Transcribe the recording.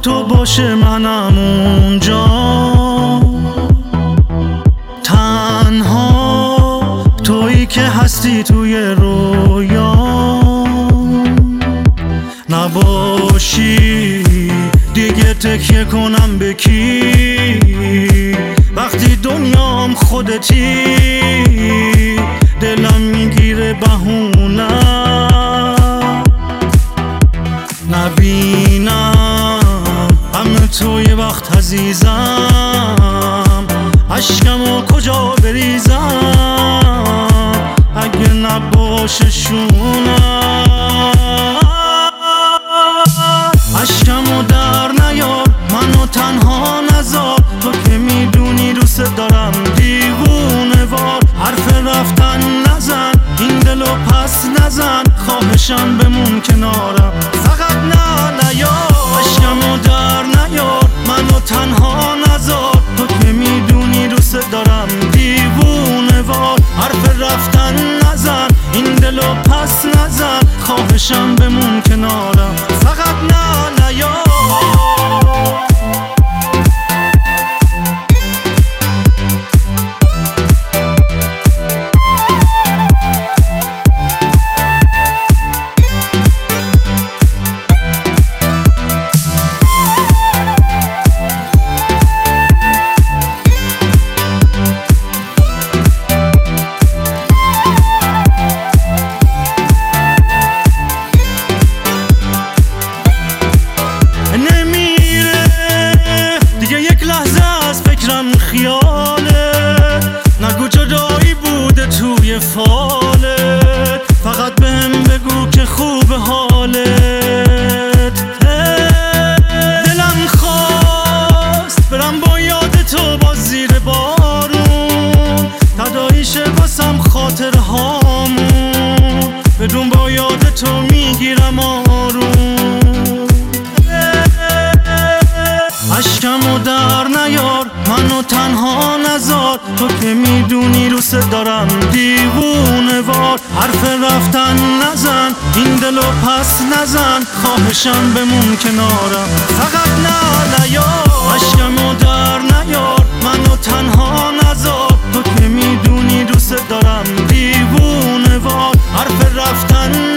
تو باشه منم اونجا، تنها تویی که هستی توی رویا. نباشی دیگه تکیه کنم به کی؟ وقتی دنیام خودتی دلم میگیره بهونه نبینم همه تو یه وقت عزیزم. اشکمو کجا بریزم اگه نباشه شونم؟ اشکمو در نیار منو تنها نذار، تو که میدونی دوست دارم دیوونه وار. حرف رفتن نزن این دلو پس نزن، خواهشم بمون کنارم فقط نیار. اشکمو در نیار منو تنها نذار، تو که میدونی دوست دارم دیوونه وار. حرف رفتن نزن این دلو پس نزن، خواهشم بمون کنارم فقط نیار. خیاله نگو جدایی بوده توی فالت، فقط بهم بگو که خوب حالت. دلم خواست برم با یاد تو باز زیر بارون، تداعیشه واسم خاطر هامون، بدون با یاد تو میگیرم آروم. اشکمو در نیار منو تنها نذار، تو که میدونی دوست دارم دیوونه وار. حرف رفتن نزن این دلو پس نزن، خواهشم بمون کنارم فقط نیار. اشکمو در نیار منو تنها نذار، تو که میدونی دوست دارم دیوونه وار. حرف رفتن